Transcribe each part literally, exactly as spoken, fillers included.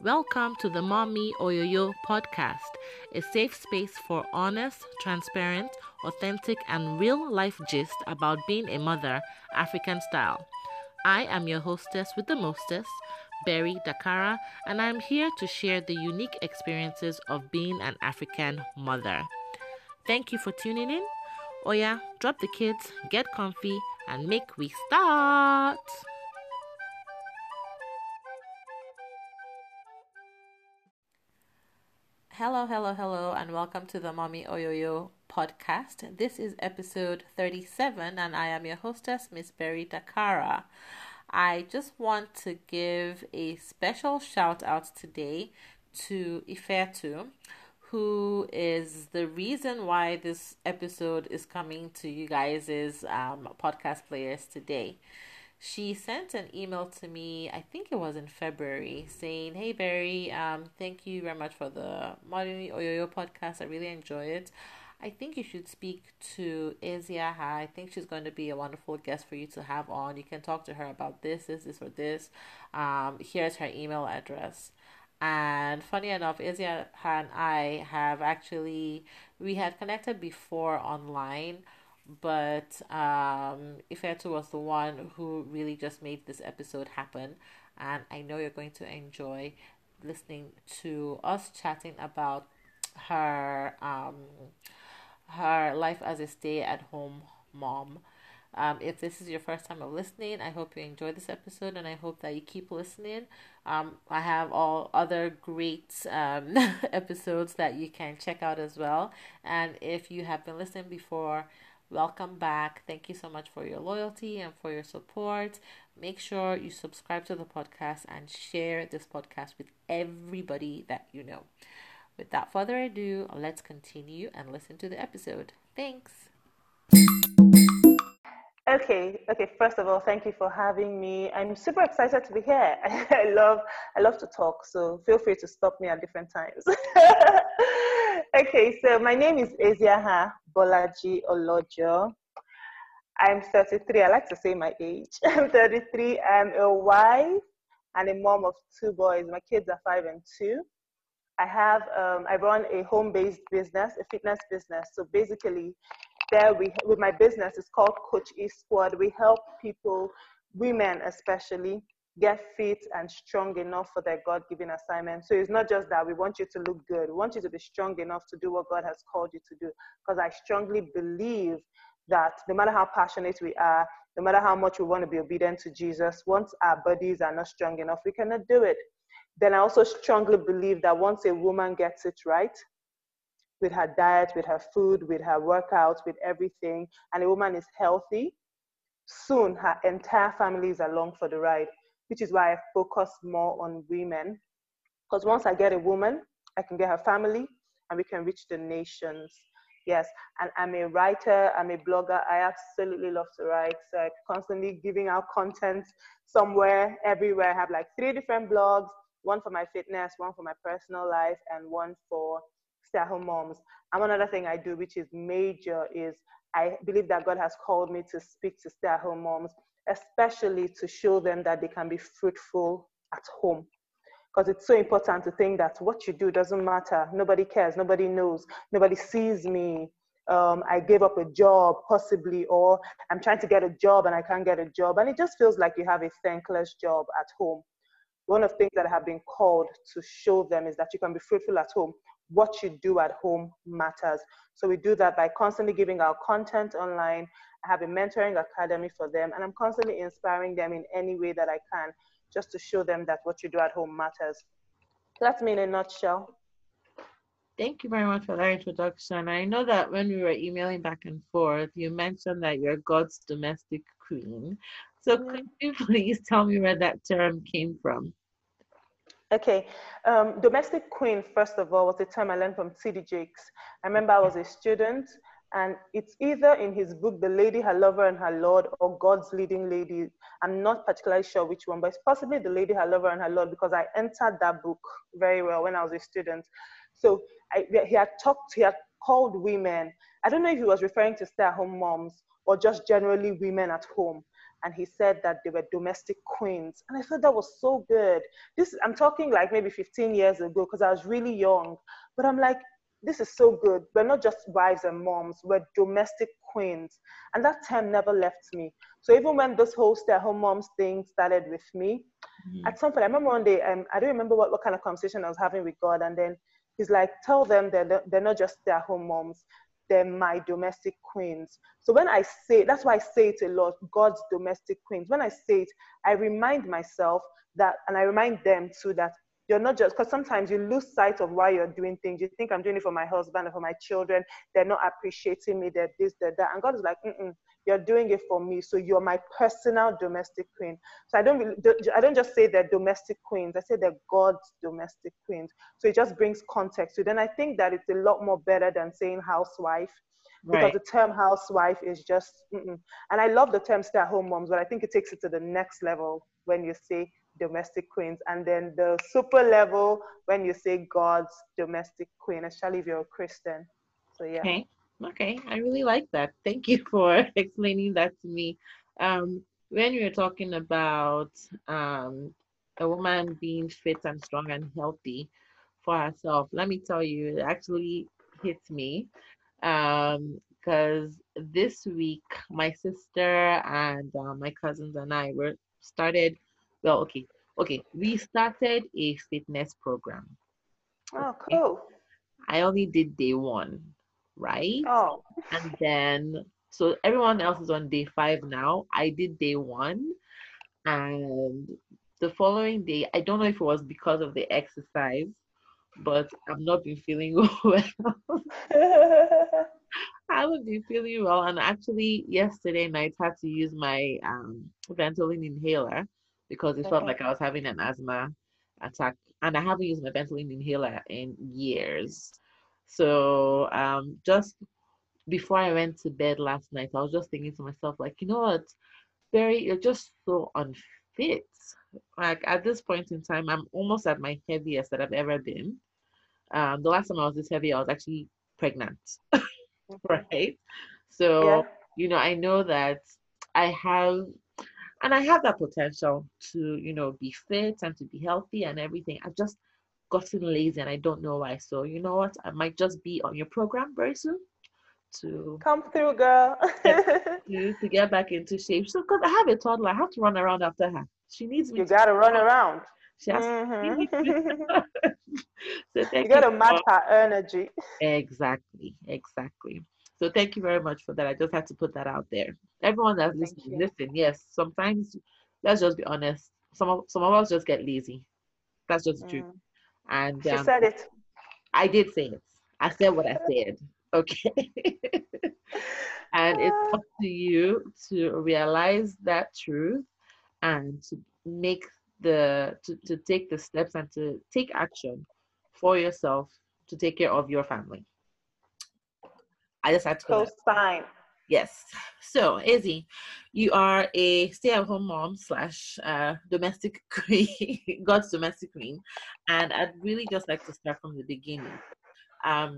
Welcome to the Mommy Oyoyo podcast, a safe space for honest, transparent, authentic, and real life gist about being a mother, African style. I am your hostess with the mostest, Berry Dakara, and I'm here to share the unique experiences of being an African mother. Thank you for tuning in. Oya, drop the kids, get comfy, and make we start. Hello, hello, hello, and welcome to the Mommy Oyoyo podcast. This is episode thirty-seven, and I am your hostess, Miss Berry Dakara. I just want to give a special shout out today to Ifeatu, who is the reason why this episode is coming to you guys' um, podcast players today. She sent an email to me, I think it was in February, saying, "Hey Barry, um, thank you very much for the Modern Oyoyo podcast. I really enjoy it. I think you should speak to Eziaha. I think she's going to be a wonderful guest for you to have on. You can talk to her about this, this, this, or this. Um, here's her email address." And funny enough, Eziaha and I have actually, we had connected before online, but um, Ifeatu was the one who really just made this episode happen, and I know you're going to enjoy listening to us chatting about her um, her life as a stay-at-home mom. Um, if this is your first time of listening, I hope you enjoy this episode, and I hope that you keep listening. Um, I have all other great um, episodes that you can check out as well. And if you have been listening before, welcome back. Thank you so much for your loyalty and for your support. Make sure you subscribe to the podcast and share this podcast with everybody that you know. Without further ado, let's continue and listen to the episode. Thanks. Okay, okay. First of all, thank you for having me. I'm super excited to be here. I love, I love to talk. So feel free to stop me at different times. Okay, so my name is Eziaha Bolaji Olojo. I'm thirty-three. I like to say my age. I'm thirty-three. I'm a wife and a mom of two boys. My kids are five and two. I have, um, I run a home-based business, a fitness business. So basically, there we, with my business, it's called Coach E Squad. We help people, women especially, get fit and strong enough for their God-given assignment. So it's not just that we want you to look good. We want you to be strong enough to do what God has called you to do. Because I strongly believe that no matter how passionate we are, no matter how much we want to be obedient to Jesus, once our bodies are not strong enough, we cannot do it. Then I also strongly believe that once a woman gets it right, with her diet, with her food, with her workouts, with everything, and a woman is healthy, soon her entire family is along for the ride, which is why I focus more on women. Because once I get a woman, I can get her family, and we can reach the nations. Yes, and I'm a writer, I'm a blogger. I absolutely love to write. So I'm constantly giving out content somewhere, everywhere. I have like three different blogs, one for my fitness, one for my personal life, and one for stay-at-home moms. And one other thing I do, which is major, is I believe that God has called me to speak to stay-at-home moms, especially to show them that they can be fruitful at home. Because it's so important to think that what you do doesn't matter. Nobody cares. Nobody knows. Nobody sees me. Um, I gave up a job, possibly, or I'm trying to get a job and I can't get a job. And it just feels like you have a thankless job at home. One of the things that I have been called to show them is that you can be fruitful at home. What you do at home matters. So we do that by constantly giving our content online. I have a mentoring academy for them, and I'm constantly inspiring them in any way that I can, just to show them that what you do at home matters. So that's me in a nutshell. Thank you very much for that introduction. I know that when we were emailing back and forth, you mentioned that you're God's domestic queen. So Yeah. could you please tell me where that term came from? Okay, um, domestic queen, first of all, was a term I learned from T D Jakes. I remember I was a student, and it's either in his book, The Lady, Her Lover, and Her Lord, or God's Leading Lady. I'm not particularly sure which one, but it's possibly The Lady, Her Lover, and Her Lord, because I entered that book very well when I was a student. So I, he had talked, he had called women. I don't know if he was referring to stay-at-home moms or just generally women at home. and he said that they were domestic queens. And I thought that was so good. This, I'm talking like maybe fifteen years ago because I was really young. But I'm like, this is so good. We're not just wives and moms, we're domestic queens. And that term never left me. So even when this whole stay-at-home moms thing started with me, Mm-hmm. at some point, I remember one day, um, I don't remember what, what kind of conversation I was having with God. And then he's like, tell them that they're, they're not just stay-at-home moms, they're my domestic queens. So when I say, that's why I say it a lot, God's domestic queens. When I say it, I remind myself that, and I remind them too, that you're not just, because sometimes you lose sight of why you're doing things. You think I'm doing it for my husband or for my children. They're not appreciating me. They're this, they're that. And God is like, mm-mm, you're doing it for me. So you're my personal domestic queen. So I don't really, I don't just say they're domestic queens. I say they're God's domestic queens. So it just brings context. So then I think that it's a lot more better than saying housewife. Because Right. the term housewife is just, mm-mm. And I love the term stay-at-home moms, but I think it takes it to the next level when you say domestic queens, and then the super level when you say God's domestic queen, especially if you're a Christian. So yeah. Okay. Okay. I really like that. Thank you for explaining that to me. Um, when you were talking about um, a woman being fit and strong and healthy for herself, let me tell you, it actually hit me. Um, because this week my sister and uh, my cousins and I were started. Well, okay, okay, we started a fitness program. Oh, Okay, cool. I only did day one, right? Oh, And then so everyone else is on day five now. I did day one, and the following day, I don't know if it was because of the exercise, but I've not been feeling well. I haven't been feeling well, and actually yesterday night I had to use my um Ventolin inhaler because it felt okay. like I was having an asthma attack, and I haven't used my Ventolin inhaler in years. So um, just before I went to bed last night, I was just thinking to myself, like, you know what, Barry, you're just so unfit. Like at this point in time, I'm almost at my heaviest that I've ever been. Um, the last time I was this heavy, I was actually pregnant. Okay. Right? So, Yeah. you know, I know that I have, and I have that potential to, you know, be fit and to be healthy and everything. I've just gotten lazy and I don't know why. So, you know what? I might just be on your program very soon to Come through, girl. get to, to get back into shape. So, because I have a toddler, I have to run around after her. She needs me You to gotta run run. around. She has to see Hmm. me too. So, You thank you gotta match for her energy. exactly, exactly. So thank you very much for that. I just had to put that out there. Everyone that's Thank listening, you. listen, yes, sometimes let's just be honest. Some of some of us just get lazy. That's just the truth. Mm. And She um, said it. I did say it. I said what I said. Okay. And it's Ah, up to you to realize that truth and to make the to, to take the steps and to take action for yourself to take care of your family. I just had to put that. co-sign. Yes. So, Izzy, you are a stay-at-home mom slash uh, domestic queen, God's domestic queen, and I'd really just like to start from the beginning. Um,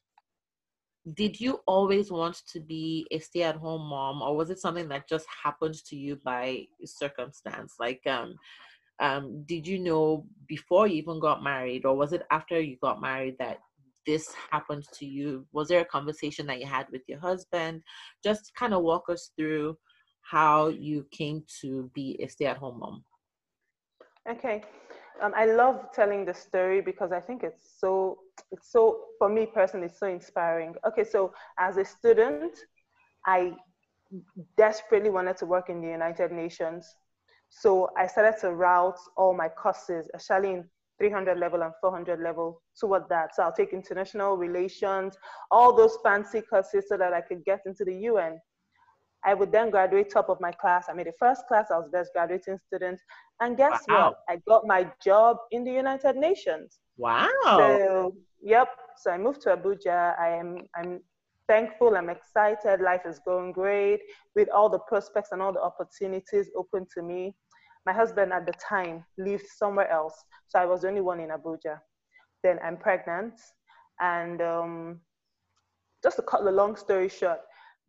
did you always want to be a stay-at-home mom, or was it something that just happened to you by circumstance? Like, um, um, did you know before you even got married, or was it after you got married that this happened to you? Was there a conversation that you had with your husband? Just kind of walk us through how you came to be a stay-at-home mom. Okay. Um, I love telling the story because I think it's so, it's so, for me personally, it's so inspiring. Okay, so as a student, I desperately wanted to work in the United Nations. So I started to route all my courses, especially in three hundred level and four hundred level toward that. So I'll take international relations, all those fancy courses so that I could get into the U N. I would then graduate top of my class. I made the first class, I was best graduating student. And guess what? Wow. I got my job in the United Nations. Wow. So, yep. So I moved to Abuja. I am I'm thankful, I'm excited. Life is going great with all the prospects and all the opportunities open to me. My husband at the time lived somewhere else. So I was the only one in Abuja. Then I'm pregnant. And um, just to cut the long story short,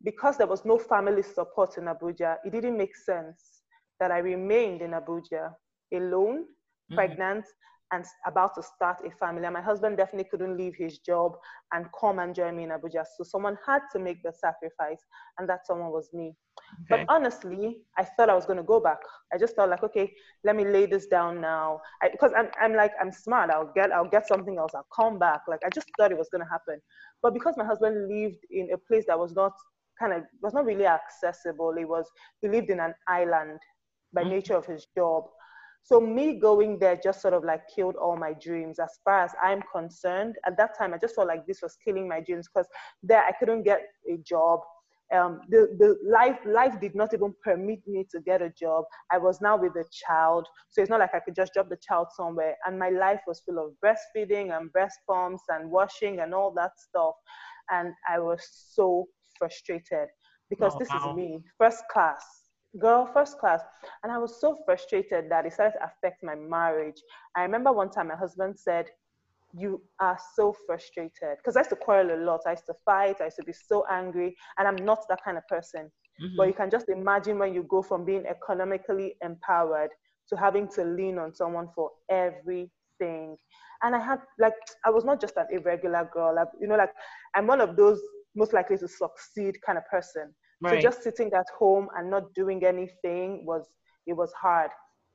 because there was no family support in Abuja, it didn't make sense that I remained in Abuja alone, Mm-hmm. pregnant, and about to start a family. And my husband definitely couldn't leave his job and come and join me in Abuja. So someone had to make the sacrifice, and that someone was me. Okay. But honestly, I thought I was going to go back. I just felt like, okay, let me lay this down now. I, because I'm, I'm like, I'm smart. I'll get, I'll get something else. I'll come back. Like, I just thought it was going to happen. But because my husband lived in a place that was not kind of, was not really accessible. It was, he lived in an island by Mm-hmm. nature of his job. So me going there just sort of like killed all my dreams as far as I'm concerned. At that time, I just felt like this was killing my dreams because there I couldn't get a job. Um, the, the life, life did not even permit me to get a job. I was now with a child. So it's not like I could just drop the child somewhere. And my life was full of breastfeeding and breast pumps and washing and all that stuff. And I was so frustrated because Oh, this wow. is me, first class, girl, first class. And I was so frustrated that it started to affect my marriage. I remember one time my husband said, you are so frustrated. Because I used to quarrel a lot. I used to fight. I used to be so angry. And I'm not that kind of person. Mm-hmm. But you can just imagine when you go from being economically empowered to having to lean on someone for everything. And I had, like, I was not just an irregular girl. Like, you know, like, I'm one of those most likely to succeed kind of person. Right. So just sitting at home and not doing anything was, it was hard.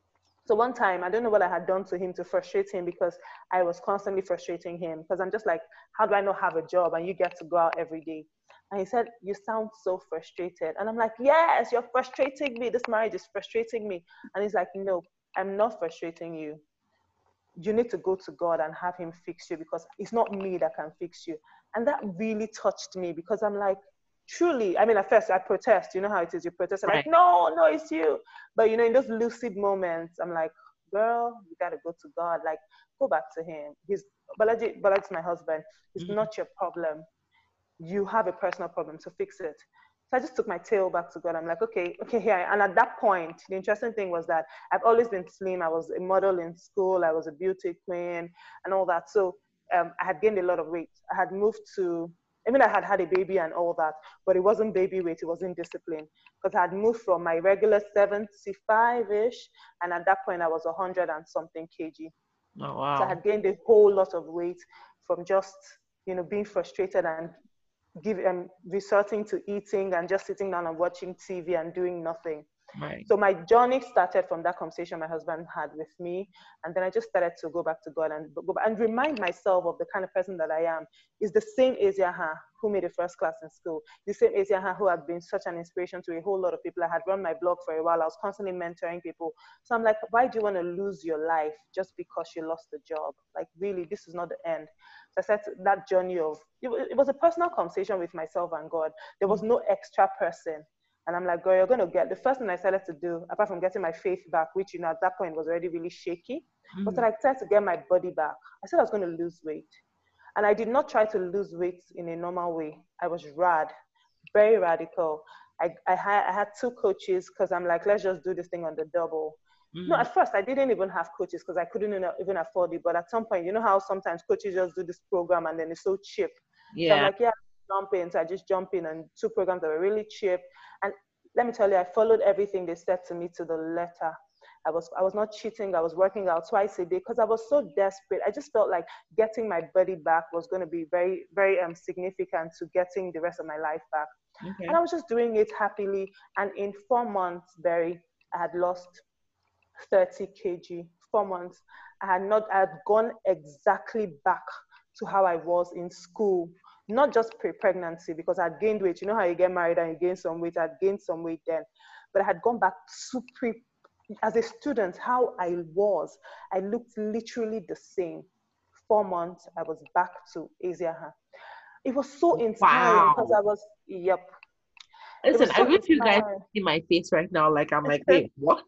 So one time, I don't know what I had done to him to frustrate him because I was constantly frustrating him because I'm just like, how do I not have a job and you get to go out every day? And he said, you sound so frustrated. And I'm like, yes, you're frustrating me. This marriage is frustrating me. And he's like, no, I'm not frustrating you. You need to go to God and have him fix you because it's not me that can fix you. And that really touched me because I'm like, truly, I mean, at first I protest. You know how it is. You protest. I'm Right. like, no, no, it's you. But, you know, in those lucid moments, I'm like, girl, you got to go to God. Like, go back to him. He's, Balaji, Balaji's my husband. It's Mm-hmm. not your problem. You have a personal problem, so fix it. So I just took my tail back to God. I'm like, okay, okay, here. And at that point, the interesting thing was that I've always been slim. I was a model in school. I was a beauty queen and all that. So um, I had gained a lot of weight. I had moved to, I mean, I had had a baby and all that, but it wasn't baby weight. It wasn't discipline because I had moved from my regular seventy-five-ish. And at that point, I was one hundred and something kg. Oh, wow. So I had gained a whole lot of weight from just, you know, being frustrated and give um, resorting to eating and just sitting down and watching T V and doing nothing. Right. So my journey started from that conversation my husband had with me, and then I just started to go back to God and go back and remind myself of the kind of person that I am. Is the same Eziaha who made a first class in school, the same Eziaha who had been such an inspiration to a whole lot of people. I had run my blog for a while. I was constantly mentoring people. So I'm like, why do you want to lose your life just because you lost the job? Like, really, this is not the end. So I said that journey of, it was a personal conversation with myself and God. There was no extra person. And I'm like, girl, you're going to get, the first thing I started to do, apart from getting my faith back, which, you know, at that point was already really shaky, Mm-hmm. was that I tried to get my body back. I said I was going to lose weight. And I did not try to lose weight in a normal way. I was rad, very radical. I, I, had, I had two coaches because I'm like, let's just do this thing on the double. Mm-hmm. No, at first I didn't even have coaches because I couldn't even afford it. But at some point, you know how sometimes coaches just do this program and then it's so cheap. Yeah. So I'm like, yeah, jump in. So I just jump in and two programs that were really cheap. And let me tell you, I followed everything they said to me to the letter. I was I was not cheating. I was working out twice a day because I was so desperate. I just felt like getting my body back was going to be very, very um, significant to getting the rest of my life back. Okay. And I was just doing it happily. And in four months, Barry, I had lost thirty kilograms. Four months. I had not, I had gone exactly back to how I was in school. Not just pre-pregnancy because I'd gained weight. You know how you get married and you gain some weight. I'd gained some weight then. But I had gone back to pre, as a student, how I was. I looked literally the same. Four months, I was back to Asia. It was so inspiring because Wow. I was, yep. Listen, so I wish you guys inspiring. could see my face right now. Like, I'm like, wait, what?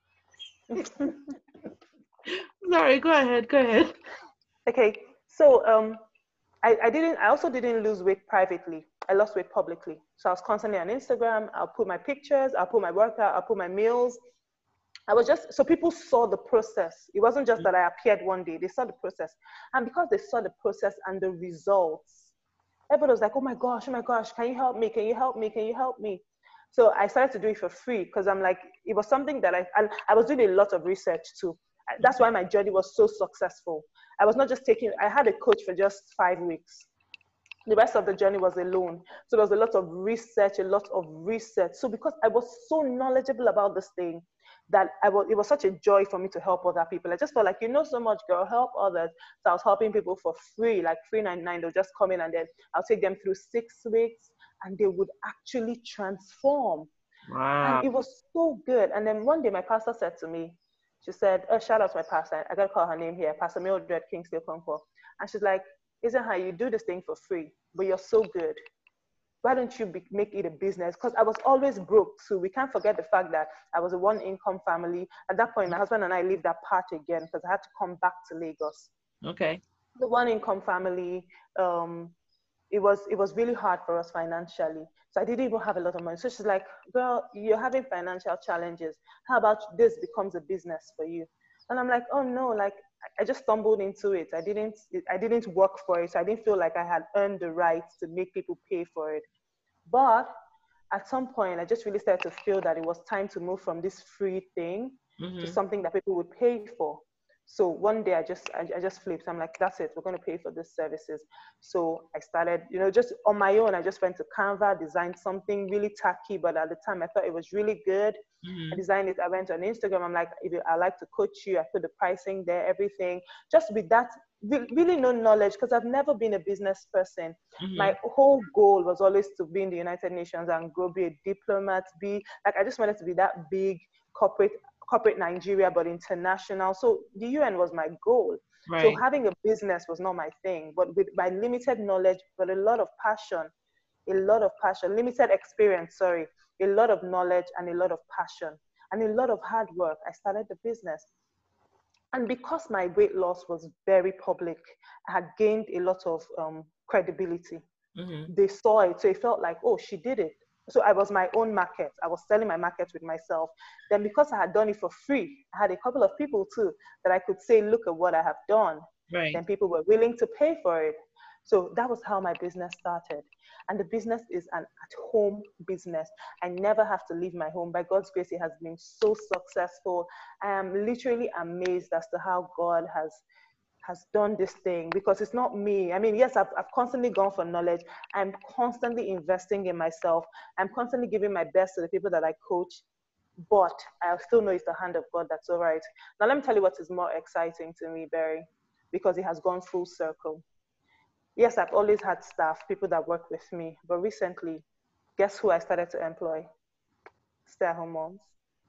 Sorry, go ahead, go ahead. Okay, so um, I, I didn't, I also didn't lose weight privately. I lost weight publicly. So I was constantly on Instagram. I'll put my pictures, I'll put my workout, I'll put my meals. I was just, so people saw the process. It wasn't just that I appeared one day, they saw the process. And because they saw the process and the results, Everybody was like, oh my gosh, oh my gosh, can you help me? Can you help me? Can you help me? So I started to do it for free because I'm like, it was something that I, and I was doing a lot of research too. That's why my journey was so successful. I was not just taking, I had a coach for just five weeks. The rest of the journey was alone. So there was a lot of research, a lot of research. So because I was so knowledgeable about this thing, that I was, it was such a joy for me to help other people. I just felt like, you know so much, girl, help others. So I was helping people for free, like three ninety-nine. They'll just come in and then I'll take them through six weeks and they would actually transform. Wow. And it was so good. And then one day my pastor said to me, she said, oh, shout out to my pastor. I got to call her name here, Pastor Mildred Kingsley Okonkwo. And she's like, isn't how you do this thing for free, but you're so good. Why don't you be, make it a business? Because I was always broke too. We can't forget the fact that I was a one income family. At that point, my husband and I lived apart again because I had to come back to Lagos. Okay. The one income family, um, it was it was really hard for us financially. So I didn't even have a lot of money. So she's like, girl, you're having financial challenges. How about this becomes a business for you? And I'm like, oh no, like I just stumbled into it. I didn't I didn't work for it. So I didn't feel like I had earned the right to make people pay for it. But at some point, I just really started to feel that it was time to move from this free thing Mm-hmm. to something that people would pay for. So one day I just I, I just flipped. I'm like, that's it. We're going to pay for these services. So I started, you know, just on my own. I just went to Canva, designed something really tacky, but at the time I thought it was really good. Mm-hmm. I designed it. I went on Instagram. I'm like, if I like to coach you, I put the pricing there, everything. Just with that, really no knowledge because I've never been a business person. Mm-hmm. My whole goal was always to be in the United Nations and grow, be a diplomat, be like I just wanted to be that big corporate corporate Nigeria, but international. So the U N was my goal. Right. So having a business was not my thing, but with my limited knowledge, but a lot of passion, a lot of passion, limited experience, sorry, a lot of knowledge and a lot of passion and a lot of hard work, I started the business. And because my weight loss was very public, I had gained a lot of um, credibility. Mm-hmm. They saw it, so it felt like, oh, she did it. So I was my own market. I was selling my market with myself. Then because I had done it for free, I had a couple of people too that I could say, look at what I have done. Right. Then people were willing to pay for it. So that was how my business started. And the business is an at-home business. I never have to leave my home. By God's grace, it has been so successful. I am literally amazed as to how God has has done this thing because it's not me. I mean, yes, I've, I've constantly gone for knowledge. I'm constantly investing in myself. I'm constantly giving my best to the people that I coach, but I still know it's the hand of God that's all right. Now, let me tell you what is more exciting to me, Barry, because it has gone full circle. Yes, I've always had staff, people that work with me, but recently, guess who I started to employ? Stay-at-home moms.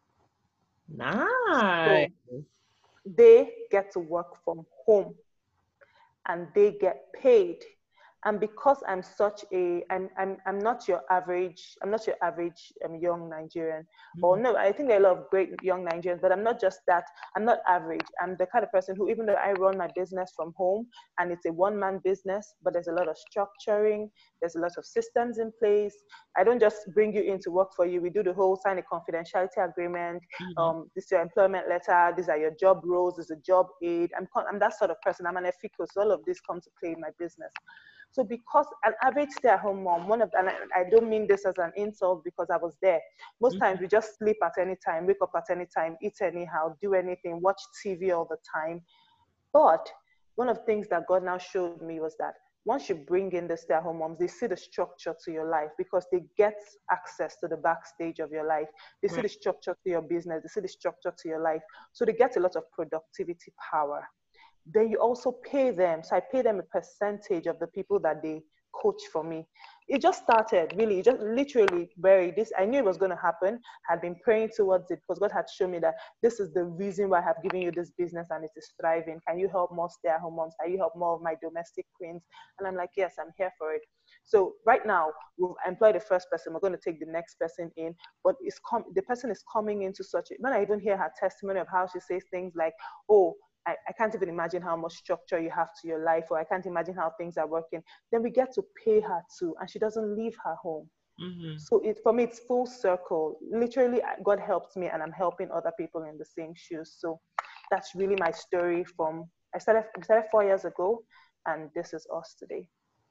Nice. So they get to work from home and they get paid. And because I'm such a, I'm, I'm, I'm not your average, I'm not your average um, young Nigerian. Mm-hmm. Or no, I think there are a lot of great young Nigerians, but I'm not just that. I'm not average. I'm the kind of person who, even though I run my business from home and it's a one-man business, but there's a lot of structuring, there's a lot of systems in place. I don't just bring you in to work for you. We do the whole sign a confidentiality agreement. Mm-hmm. Um, this is your employment letter. These are your job roles. This is a job aid. I'm, I'm that sort of person. I'm an ethical. So all of this comes to play in my business. So because an average stay-at-home mom, one of, and I, I don't mean this as an insult because I was there. Most mm-hmm. times we just sleep at any time, wake up at any time, eat anyhow, do anything, watch T V all the time. But one of the things that God now showed me was that once you bring in the stay-at-home moms, they see the structure to your life because they get access to the backstage of your life. They see right. the structure to your business. They see the structure to your life. So they get a lot of productivity power. Then you also pay them. So I pay them a percentage of the people that they coach for me. It just started, really, just literally buried this. I knew it was going to happen. I had been praying towards it because God had shown me that this is the reason why I have given you this business and it is thriving. Can you help more stay-at-home moms? Can you help more of my domestic queens? And I'm like, yes, I'm here for it. So right now, we've employed the first person. We're going to take the next person in, but it's com- the person is coming into such a, when I even hear her testimony of how she says things like, oh, I, I can't even imagine how much structure you have to your life, or I can't imagine how things are working. Then we get to pay her too, and she doesn't leave her home. Mm-hmm. So it, for me, it's full circle. Literally, God helped me, and I'm helping other people in the same shoes. So that's really my story from, I started, I started four years ago, and this is us today.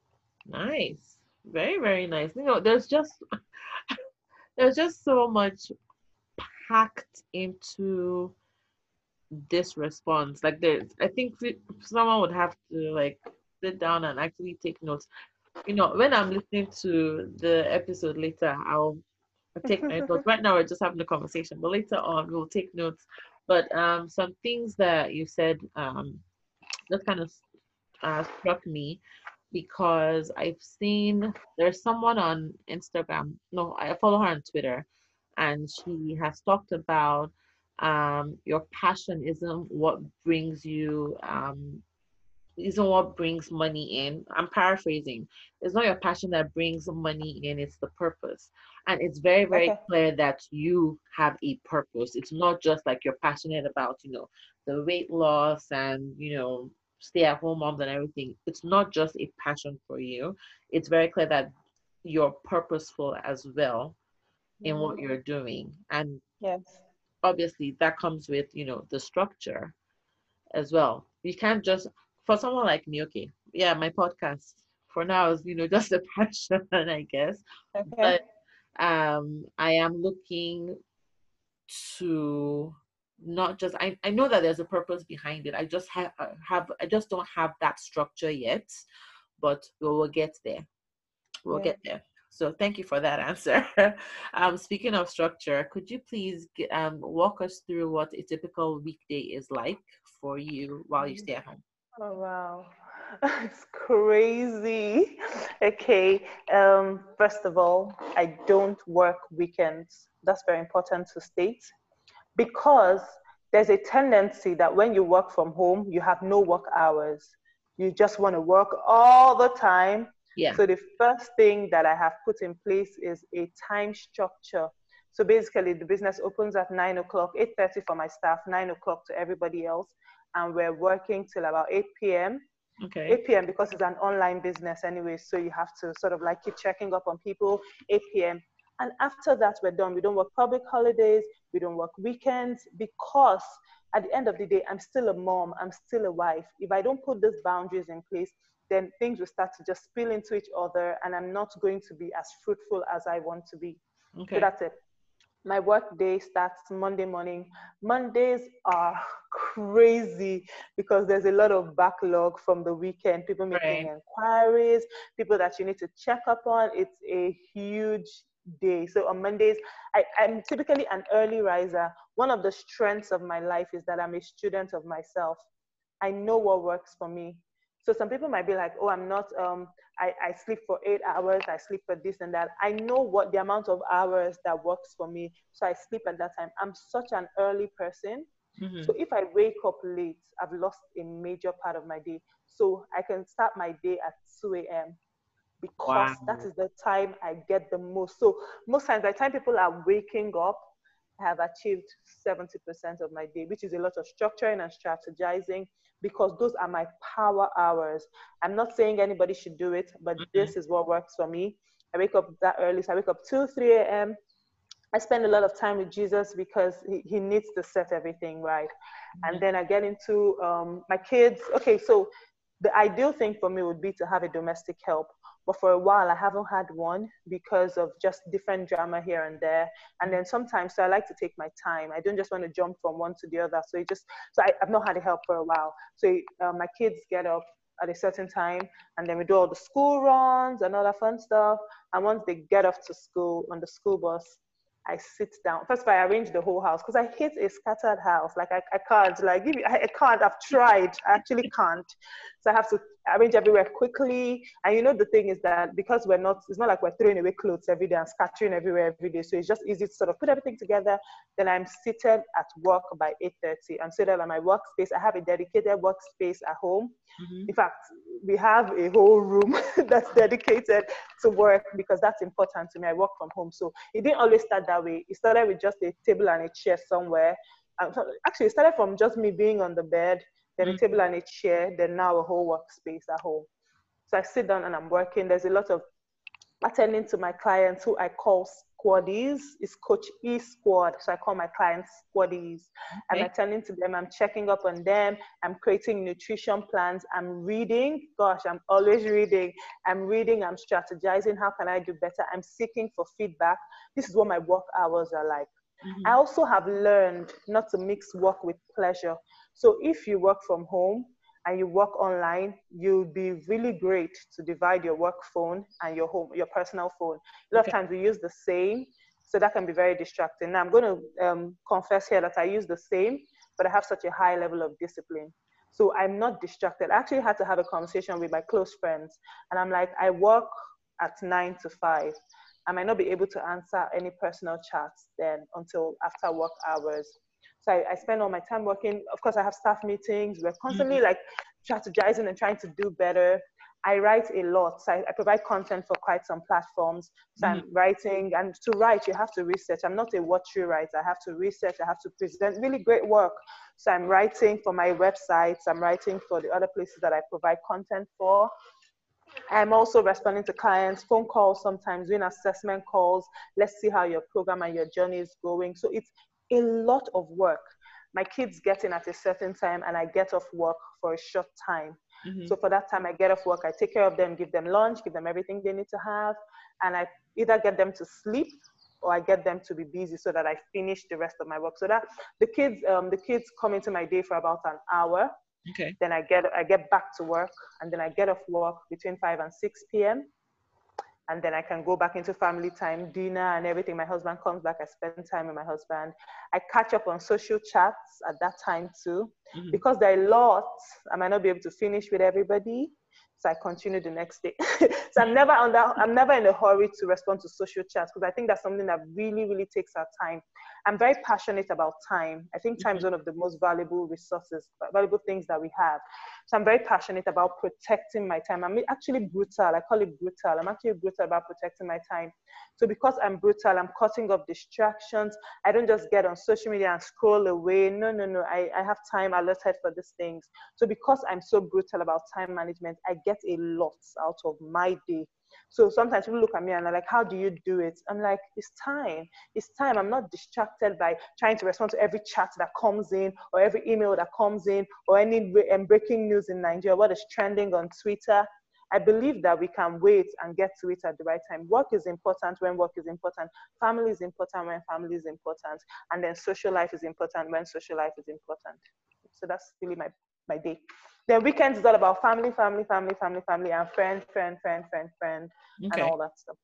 Nice. Very, very nice. You know, there's just there's just so much packed into this response. Like there's I think we- someone would have to like sit down and actually take notes. You know, when I'm listening to the episode later, I'll take my notes. Right now we're just having a conversation, but later on we'll take notes. But um some things that you said um just kind of uh, struck me because I've seen there's someone on Instagram. No, I follow her on Twitter, and she has talked about um, your passion isn't what brings you um, isn't what brings money in. I'm paraphrasing. It's not your passion that brings money in, it's the purpose. And it's very, very Okay. clear that you have a purpose. It's not just like you're passionate about, you know, the weight loss and, you know, stay at home moms and everything. It's not just a passion for you. It's very clear that you're purposeful as well in what Mm, you're doing. And yes. obviously that comes with, you know, the structure as well. You can't just for someone like me, okay, yeah, my podcast for now is, you know, just a passion, I guess. Okay. But um I am looking to not just I, I know that there's a purpose behind it. I just have have I just don't have that structure yet, but we will get there. We'll Yeah. get there. So thank you for that answer. um, speaking of structure, could you please get, um, walk us through what a typical weekday is like for you while you stay at home? Oh wow. It's crazy. Okay. Um, first of all, I don't work weekends. That's very important to state because there's a tendency that when you work from home, you have no work hours. You just want to work all the time. Yeah. So the first thing that I have put in place is a time structure. So basically, the business opens at nine o'clock, eight thirty for my staff, nine o'clock to everybody else, and we're working till about eight p m Okay. eight p m because it's an online business anyway, so you have to sort of like keep checking up on people, eight p m. And after that, we're done. We don't work public holidays, we don't work weekends because at the end of the day, I'm still a mom, I'm still a wife. If I don't put these boundaries in place, then things will start to just spill into each other and I'm not going to be as fruitful as I want to be. So Okay. that's it. My work day starts Monday morning. Mondays are crazy because there's a lot of backlog from the weekend, people making Right. inquiries, people that you need to check up on. It's a huge day. So on Mondays, I, I'm typically an early riser. One of the strengths of my life is that I'm a student of myself. I know what works for me. So some people might be like, oh, I'm not, um, I, I sleep for eight hours, I sleep for this and that. I know what the amount of hours that works for me. So I sleep at that time. I'm such an early person. Mm-hmm. So if I wake up late, I've lost a major part of my day. So I can start my day at two a m because Wow. that is the time I get the most. So most times, by the time people are waking up, I have achieved seventy percent of my day, which is a lot of structuring and strategizing because those are my power hours. I'm not saying anybody should do it, but Mm-hmm. this is what works for me. I wake up that early, so I wake up two, three a m. I spend a lot of time with Jesus because he, he needs to set everything right. And then I get into um, my kids. Okay, so the ideal thing for me would be to have a domestic help. But for a while, I haven't had one because of just different drama here and there. And then sometimes, so I like to take my time. I don't just want to jump from one to the other. So it just, so I, I've not had a help for a while. So uh, my kids get up at a certain time, and then we do all the school runs and all that fun stuff. And once they get off to school on the school bus, I sit down. First of all, I arrange the whole house because I hate a scattered house. Like I, I can't, like give me, I, I can't. I've tried. I actually can't. So I have to arrange everywhere quickly. And you know the thing is that because we're not, it's not like we're throwing away clothes every day and scattering everywhere every day. So it's just easy to sort of put everything together. Then I'm seated at work by eight thirty. I'm seated at my workspace. I have a dedicated workspace at home. Mm-hmm. In fact, we have a whole room that's dedicated to work because that's important to me. I work from home. So it didn't always start that way. It started with just a table and a chair somewhere. Um, so actually, it started from just me being on the bed, then a Mm-hmm. table and a chair, then now a whole workspace at home. So I sit down and I'm working. There's a lot of attending to my clients who I call squaddies. It's Coach E Squad. So I call my clients squaddies. I'm Okay. attending to them. I'm checking up on them. I'm creating nutrition plans. I'm reading. Gosh, I'm always reading. I'm reading. I'm strategizing. How can I do better? I'm seeking for feedback. This is what my work hours are like. I Mm-hmm. also have learned not to mix work with pleasure. So if you work from home and you work online, you'll be really great to divide your work phone and your home, your personal phone. A lot of Okay. times we use the same, so that can be very distracting. Now I'm going to um, confess here that I use the same, but I have such a high level of discipline. So I'm not distracted. I actually had to have a conversation with my close friends, and I'm like, I work at nine to five. I might not be able to answer any personal chats then until after work hours. So I, I spend all my time working. Of course, I have staff meetings. We're Mm-hmm. constantly like strategizing and trying to do better. I write a lot. So I, I provide content for quite some platforms. So Mm-hmm. I'm writing, and to write, you have to research. I'm not a what you write. I have to research. I have to present really great work. So I'm writing for my websites. I'm writing for the other places that I provide content for. I'm also responding to clients, phone calls sometimes, doing assessment calls. Let's see how your program and your journey is going. So it's a lot of work. My kids get in at a certain time and I get off work for a short time. Mm-hmm. So for that time I get off work, I take care of them, give them lunch, give them everything they need to have. And I either get them to sleep or I get them to be busy so that I finish the rest of my work. So that the kids, um, the kids come into my day for about an hour. Okay. Then I get I get back to work, and then I get off work between five and six p m. And then I can go back into family time, dinner and everything. My husband comes back, I spend time with my husband. I catch up on social chats at that time too. Mm-hmm. Because there are lots, I might not be able to finish with everybody. So I continue the next day. So I'm never under, I'm never in a hurry to respond to social chats because I think that's something that really, really takes our time. I'm very passionate about time. I think time is Mm-hmm. one of the most valuable resources, valuable things that we have. So I'm very passionate about protecting my time. I'm actually brutal. I call it brutal. I'm actually brutal about protecting my time. So because I'm brutal, I'm cutting off distractions. I don't just get on social media and scroll away. No, no, no. I, I have time allotted for these things. So because I'm so brutal about time management, I get a lot out of my day. So sometimes people look at me and they're like, how do you do it? I'm like, it's time. It's time. I'm not distracted by trying to respond to every chat that comes in or every email that comes in or any breaking news in Nigeria, what is trending on Twitter. I believe that we can wait and get to it at the right time. Work is important when work is important. Family is important when family is important. And then social life is important when social life is important. So that's really my, my day. Then weekends is all about family, family, family, family, family, and friend, friend, friend, friend, friend, and Okay. all that stuff.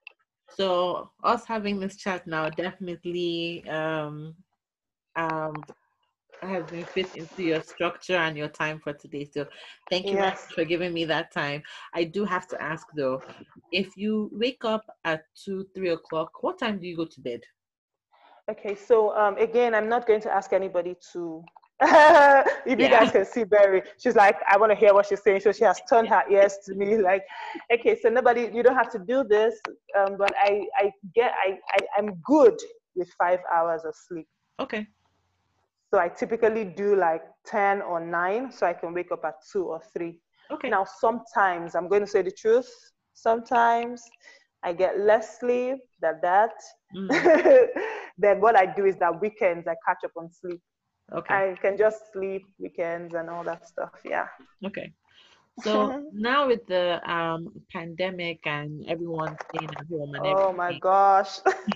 So us having this chat now definitely um um has been fit into your structure and your time for today. So thank you very Yes. much for giving me that time. I do have to ask though, if you wake up at two, three o'clock, what time do you go to bed? Okay, so um, again, I'm not going to ask anybody to. If you Yeah. guys can see Barry, she's like, I want to hear what she's saying. So she has turned her ears to me, like, okay, so nobody, you don't have to do this, um, but I, I get, I, I, I'm good with five hours of sleep. Okay. So I typically do like ten or nine, so I can wake up at two or three. Okay. Now, sometimes I'm going to say the truth. Sometimes I get less sleep than that. Mm. Then what I do is that weekends I catch up on sleep. Okay. I can just sleep weekends and all that stuff. Yeah. Okay. So now with the um pandemic and everyone staying at home and Oh my everything, gosh.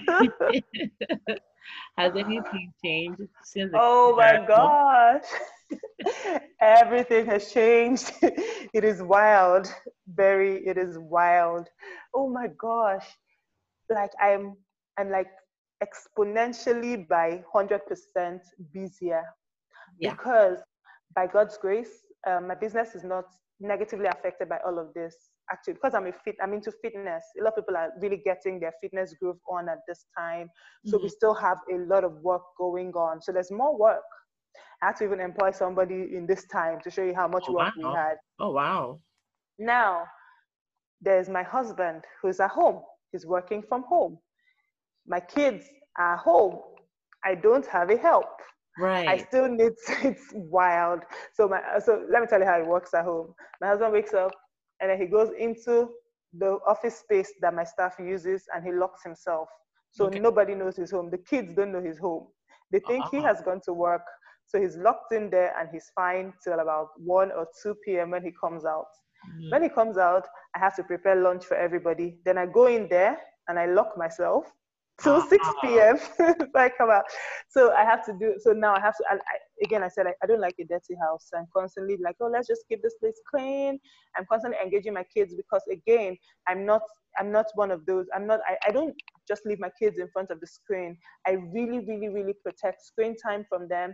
has anything changed since the kids Oh are my at home? gosh. Everything has changed. It is wild. Very, it is wild. Oh my gosh. Like I'm I'm like exponentially by one hundred percent busier Yeah. because by God's grace, um, my business is not negatively affected by all of this. Actually, because I'm a fit, I'm into fitness. A lot of people are really getting their fitness groove on at this time. So we Mm-hmm. still have a lot of work going on. So there's more work. I had to even employ somebody in this time to show you how much Oh work we wow. had. Oh wow. Now, there's my husband who's at home. He's working from home. My kids are home. I don't have a help. I Right. still need to, it's wild. So my so let me tell you how it works at home. My husband wakes up and then he goes into the office space that my staff uses and he locks himself. So Okay. nobody knows his home. The kids don't know his home. They think he Uh-huh. has gone to work. So he's locked in there and he's fine till about one or two p.m. when he comes out. Mm-hmm. When he comes out, I have to prepare lunch for everybody. Then I go in there and I lock myself till six Uh-huh. p.m. So I come out. So I have to do, so now I have to, I, I, again, I said, I, I don't like a dirty house. I'm constantly like, oh, let's just keep this place clean. I'm constantly engaging my kids because again, I'm not, I'm not one of those, I'm not, I, I don't just leave my kids in front of the screen. I really, really, really protect screen time from them.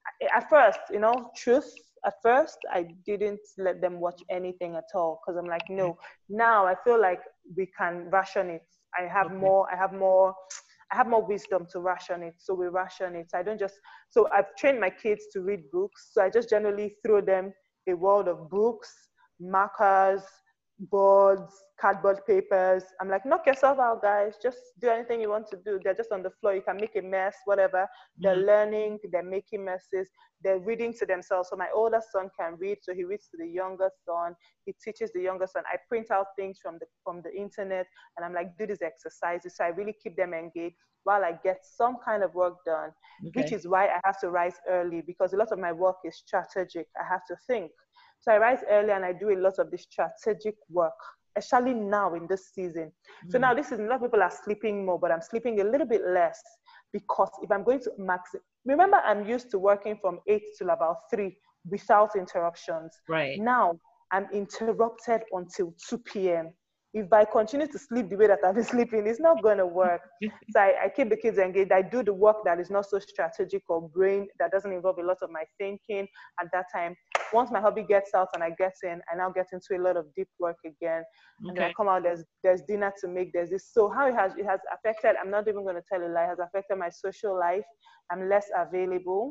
At first, you know, truth, at first, I didn't let them watch anything at all because I'm like, Okay. no. Now I feel like we can ration it. I have Okay. more, I have more, I have more wisdom to ration it. So we ration it. I don't just, so I've trained my kids to read books. So I just generally throw them a world of books, markers, boards, cardboard papers. I'm like, knock yourself out, guys. Just do anything you want to do. They're just on the floor. You can make a mess, whatever. They're Mm-hmm. learning, they're making messes, they're reading to themselves. So my older son can read, so he reads to the younger son. He teaches the younger son. I print out things from the from the internet, and I'm like, do these exercises. So I really keep them engaged while I get some kind of work done, which Okay. is why I have to rise early because a lot of my work is strategic. I have to think. So I rise early and I do a lot of the strategic work, especially now in this season. So Mm-hmm. now this is, a lot of people are sleeping more, but I'm sleeping a little bit less because if I'm going to max it, remember I'm used to working from eight till about three without interruptions. Right. Now I'm interrupted until two p.m. If I continue to sleep the way that I've been sleeping, it's not going to work. So I, I keep the kids engaged. I do the work that is not so strategic or brain that doesn't involve a lot of my thinking at that time. Once my hubby gets out and I get in, I now get into a lot of deep work again. And then I Okay. come out, there's there's dinner to make, there's this. So how it has it has affected, I'm not even going to tell a lie, it has affected my social life. I'm less available.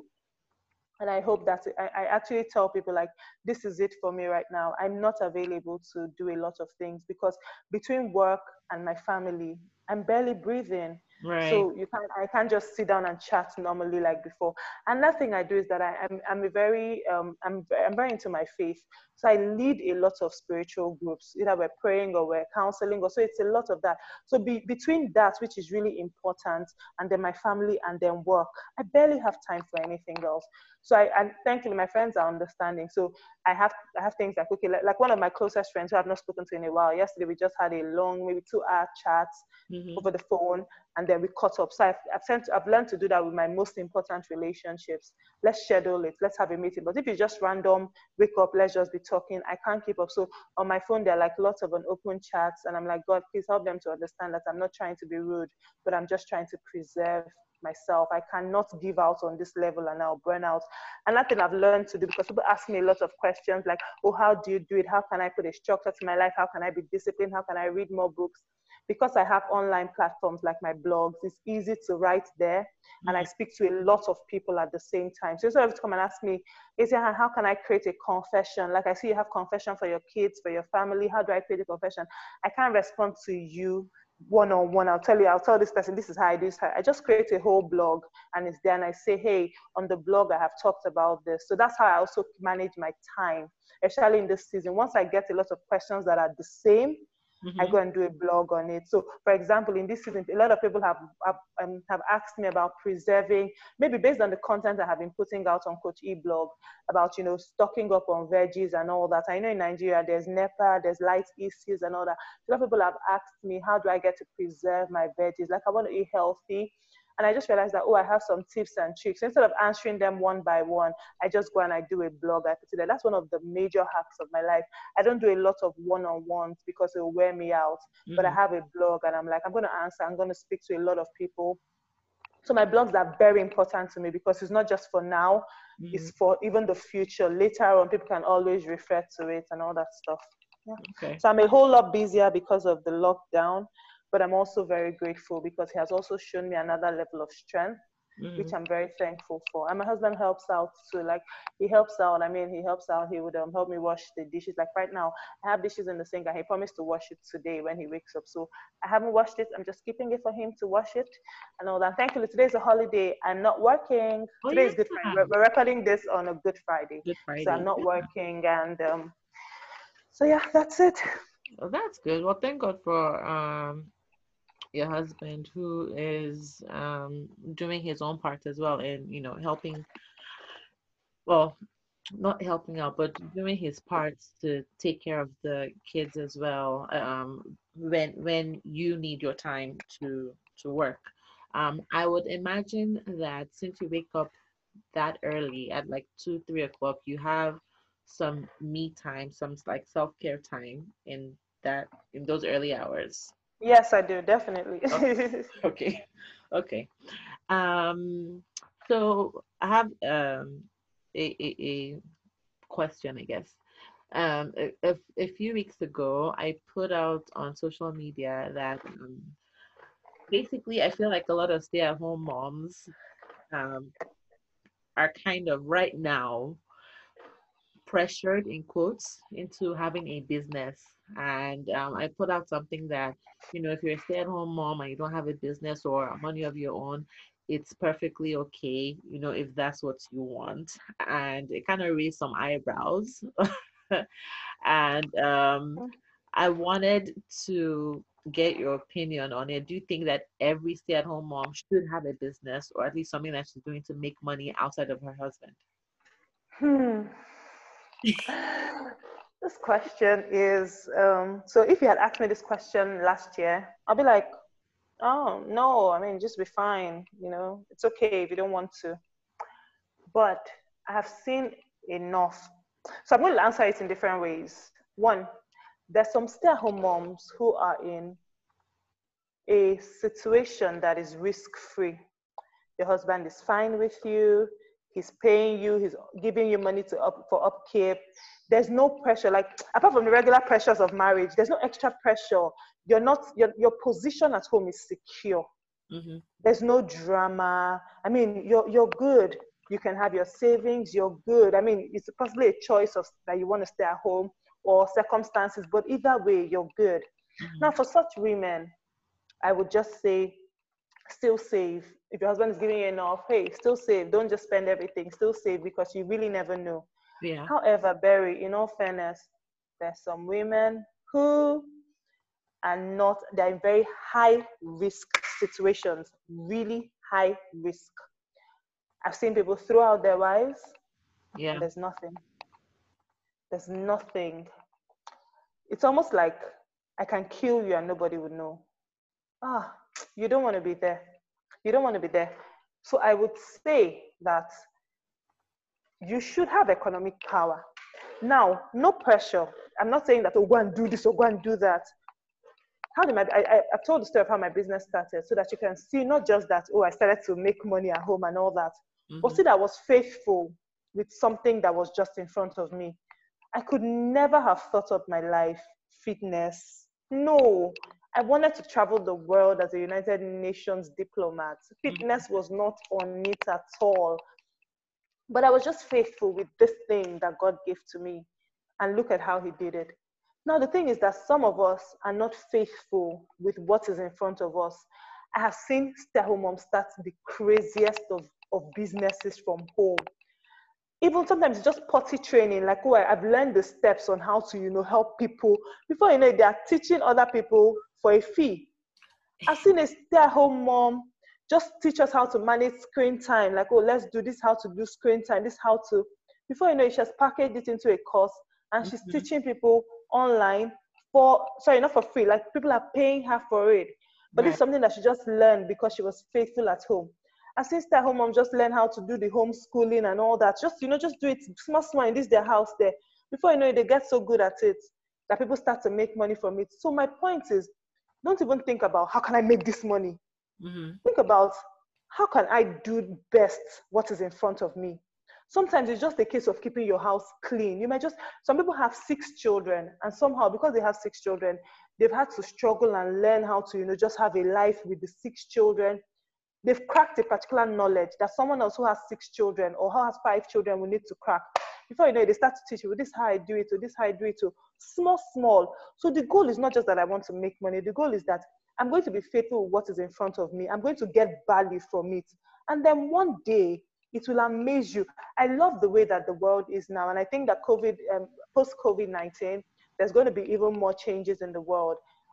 And I hope that I, I actually tell people like, this is it for me right now. I'm not available to do a lot of things because between work and my family, I'm barely breathing. Right. So you can't, I can't just sit down and chat normally like before. Another thing I do is that I, I'm, I'm a very, um, I'm, I'm very into my faith. So I lead a lot of spiritual groups. Either we're praying or we're counseling, or so it's a lot of that. So be, between that, which is really important, and then my family and then work, I barely have time for anything else. So I, and thankfully my friends are understanding. So I have I have things like, okay, like, like one of my closest friends who I've not spoken to in a while. Yesterday we just had a long, maybe two hour chat Mm-hmm. over the phone, and then we caught up. So I've I've, sent, I've learned to do that with my most important relationships. Let's schedule it. Let's have a meeting. But if it's just random, wake up, let's just be talking, I can't keep up. So on my phone there are like lots of unopened chats, and I'm like, God, please help them to understand that I'm not trying to be rude, but I'm just trying to preserve myself. I cannot give out on this level and I'll burn out. Another thing I've learned to do, because people ask me a lot of questions like, oh, how do you do it? How can I put a structure to my life? How can I be disciplined? How can I read more books? Because I have online platforms like my blogs, it's easy to write there and I speak to a lot of people at the same time. So instead of to come and ask me, is it, how can I create a confession? Like I see you have confession for your kids, for your family. How do I create a confession? I can't respond to you one-on-one. I'll tell you, I'll tell this person, this is how I do this. I just create a whole blog and it's there and I say, hey, on the blog I have talked about this. So that's how I also manage my time, especially in this season. Once I get a lot of questions that are the same, I Mm-hmm. go and do a blog on it. So, for example, in this season, a lot of people have have, um, have asked me about preserving, maybe based on the content I have been putting out on Coach E blog about, you know, stocking up on veggies and all that. I know in Nigeria there's NEPA, there's light issues and all that. A lot of people have asked me, how do I get to preserve my veggies? Like I want to eat healthy. And I just realized that, oh, I have some tips and tricks. Instead of answering them one by one, I just go and I do a blog. I put it there. That's one of the major hacks of my life. I don't do a lot of one-on-ones because it will wear me out. But I Mm-hmm. have a blog and I'm like, I'm going to answer. I'm going to speak to a lot of people. So my blogs are very important to me because it's not just for now. Mm-hmm. It's for even the future. Later on, people can always refer to it and all that stuff. Yeah. Okay. So I'm a whole lot busier because of the lockdown, but I'm also very grateful because he has also shown me another level of strength, which Mm-hmm. I'm very thankful for. And my husband helps out too. Like he helps out. I mean, he helps out. He would um, help me wash the dishes. Like right now, I have dishes in the sink, and he promised to wash it today when he wakes up. So I haven't washed it. I'm just keeping it for him to wash it and all that. Thankfully, today's a holiday. I'm not working. Oh Today yeah. is Good Friday. We're, we're recording this on a Good Friday, Good so I'm Friday. not Yeah. working. And um, so yeah, that's it. Well, that's good. Well, thank God for um your husband who is um doing his own part as well and you know helping, well, not helping out, but doing his parts to take care of the kids as well. Um, when when you need your time to to work, um, I would imagine that since you wake up that early at like two, three o'clock, you have some me time, some like self care time in that in those early hours. Yes, I do, definitely. Oh, okay, okay. Um, so I have um a, a, a question, I guess. Um, a, a, a few weeks ago, I put out on social media that um, basically I feel like a lot of stay-at-home moms um, are kind of right now pressured in quotes into having a business. And um, I put out something that, you know, if you're a stay-at-home mom and you don't have a business or money of your own, it's perfectly okay, you know, if that's what you want. And it kind of raised some eyebrows. And um, I wanted to get your opinion on it. Do you think that every stay-at-home mom should have a business or at least something that she's doing to make money outside of her husband? Hmm. This question is um, so if you had asked me this question last year, I'll be like, oh, no, I mean, just be fine. You know, it's okay if you don't want to. But I have seen enough. So I'm going to answer it in different ways. One, there's some stay at home moms who are in a situation that is risk free. Your husband is fine with you, he's paying you, he's giving you money to up for upkeep. There's no pressure, like apart from the regular pressures of marriage, there's no extra pressure. You're not your, your position at home is secure. Mm-hmm. There's no drama. I mean, you're you're good. You can have your savings, you're good. I mean, it's possibly a choice of that you want to stay at home or circumstances, but either way, you're good. Mm-hmm. Now, for such women, I would just say still save. If your husband is giving you enough, hey, still save. Don't just spend everything. Still save because you really never know. Yeah. However, Barry, in all fairness, there's some women who are not, they're in very high risk situations, really high risk. I've seen people throw out their wives and Yeah. there's nothing. There's nothing. It's almost like I can kill you and nobody would know. Ah, you don't want to be there. You don't want to be there. So I would say that you should have economic power. Now, no pressure. I'm not saying that, oh, go and do this or go and do that. How did my, I, I, I've told the story of how my business started so that you can see not just that, oh, I started to make money at home and all that, but Mm-hmm. see that I was faithful with something that was just in front of me. I could never have thought of my life, fitness. No, I wanted to travel the world as a United Nations diplomat. Mm-hmm. Fitness was not on it at all. But I was just faithful with this thing that God gave to me. And look at how He did it. Now, the thing is that some of us are not faithful with what is in front of us. I have seen stay at home moms start the craziest of, of businesses from home. Even sometimes it's just potty training, like, oh, I've learned the steps on how to, you know, help people. Before you know it, they are teaching other people for a fee. I've seen a stay-at-home mom just teach us how to manage screen time. Like, oh, let's do this, how to do screen time, this, how to. Before you know it, she has packaged it into a course and she's Mm-hmm. teaching people online for, sorry, not for free. Like, people are paying her for it. But this is Right. something that she just learned because she was faithful at home. I've seen stay-at-home mom just learn how to do the homeschooling and all that. Just, you know, just do it small, small in this their house there. Before you know it, they get so good at it that people start to make money from it. So my point is, don't even think about how can I make this money. Mm-hmm. Think about how can I do best what is in front of me. Sometimes it's just a case of keeping your house clean. You might just, some people have six children and somehow because they have six children, they've had to struggle and learn how to, you know, just have a life with the six children. They've cracked a particular knowledge that someone else who has six children or who has five children will need to crack. Before you know it, they start to teach you, well, this is how I do it, or this is how I do it, or small, small. So the goal is not just that I want to make money. The goal is that I'm going to be faithful with what is in front of me. I'm going to get value from it. And then one day, it will amaze you. I love the way that the world is now. And I think that COVID, um, post-COVID nineteen, there's going to be even more changes in the world.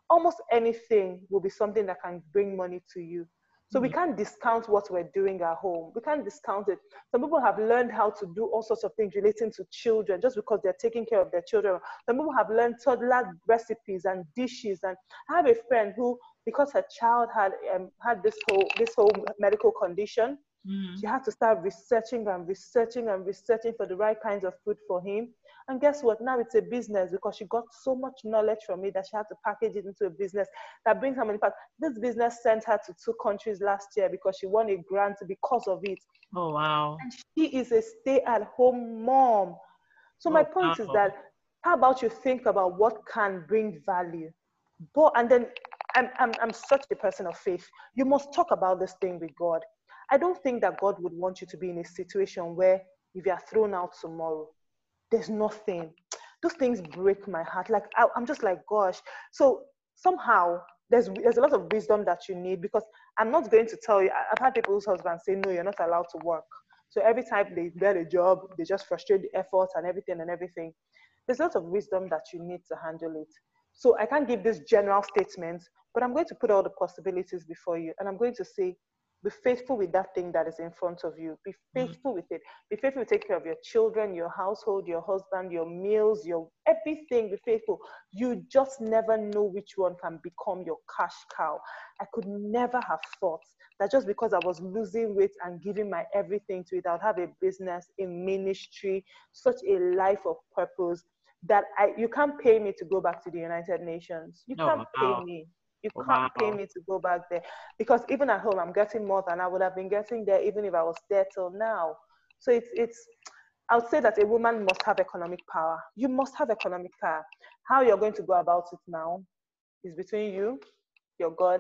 almost anything will be something that can bring money to you. So we Mm. can't discount what we're doing at home. We can't discount it. Some people have learned how to do all sorts of things relating to children just because they're taking care of their children. Some people have learned toddler recipes and dishes. And I have a friend who, because her child had um, had this whole this whole medical condition, Mm. she had to start researching and researching and researching for the right kinds of food for him. And guess what? Now it's a business because she got so much knowledge from it that she had to package it into a business that brings her money. In fact, this business sent her to two countries last year because she won a grant because of it. Oh, wow. And she is a stay-at-home mom. So my Oh, point is wow. that how about you think about what can bring value? But and then I'm, I'm, I'm such a person of faith. You must talk about this thing with God. I don't think that God would want you to be in a situation where if you are thrown out tomorrow, there's nothing. Those things break my heart. Like I, I'm just like, gosh. So somehow there's there's a lot of wisdom that you need because I'm not going to tell you. I've had people's husbands say, no, you're not allowed to work. So every time they get a job, they just frustrate the effort and everything and everything. There's a lot of wisdom that you need to handle it. So I can't give this general statement, but I'm going to put all the possibilities before you. And I'm going to say, be faithful with that thing that is in front of you. Be Mm. faithful with it. Be faithful to take care of your children, your household, your husband, your meals, your everything. Be faithful. You just never know which one can become your cash cow. I could never have thought that just because I was losing weight and giving my everything to it, I'd have a business, a ministry, such a life of purpose that I you can't pay me to go back to the United Nations. You can't Oh, pay wow. me. You can't pay Wow. me to go back there because even at home, I'm getting more than I would have been getting there even if I was there till now. So it's it's. I would say that a woman must have economic power. You must have economic power. How you're going to go about it now is between you, your God,